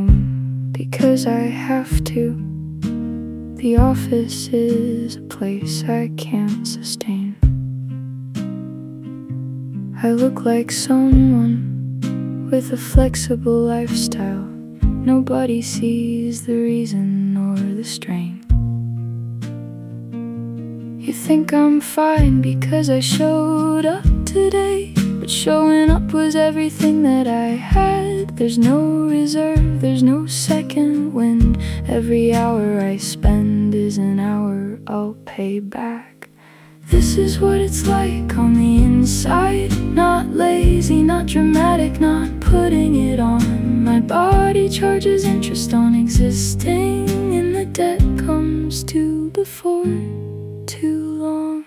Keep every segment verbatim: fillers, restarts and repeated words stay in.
home because I have to. The office is a place I can't sustain. I look like someone with a flexible lifestyle. Nobody sees the reason or the strain. You think I'm fine because I showed up today, but showing up was everything that I had. There's no reserve, there's no second wind. Every hour I spend is an hour I'll pay back. This is what it's like on the inside. Not lazy, not dramatic, not putting it on. My body charges interest on existing, and the debt comes due before too long.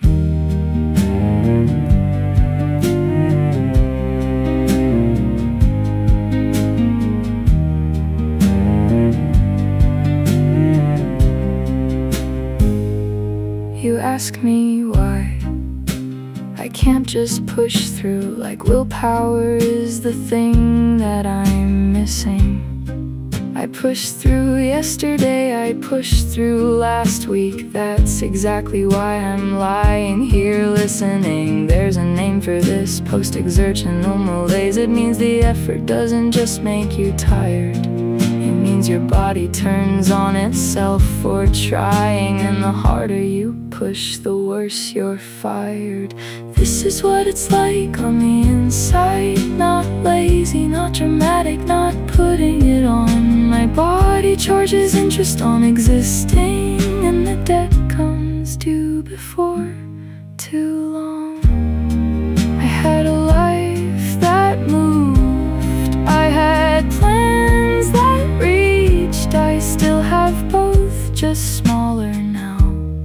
You ask me why I can't just push through, like willpower is the thing that I'm missing. I pushed through yesterday, I pushed through last week. That's exactly why I'm lying here listening. There's a name for this, post-exertional malaise. It means the effort doesn't just make you tired. It means your body turns on itself for trying, and the harder you push, the worse you're fired. This is what it's like on the inside. Not lazy, not dramatic, not putting it on. My body charges interest on existing, and the debt comes due before too long. I had a life that moved, I had plans that reached. I still have both, just smaller now,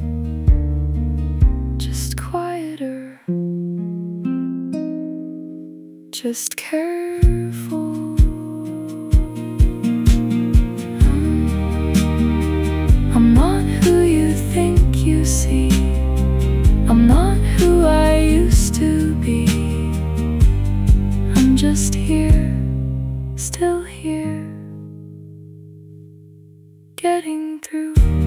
just quieter, just careful. I'm not who you think you see. I'm not who I used to be. I'm just here, still here, getting through.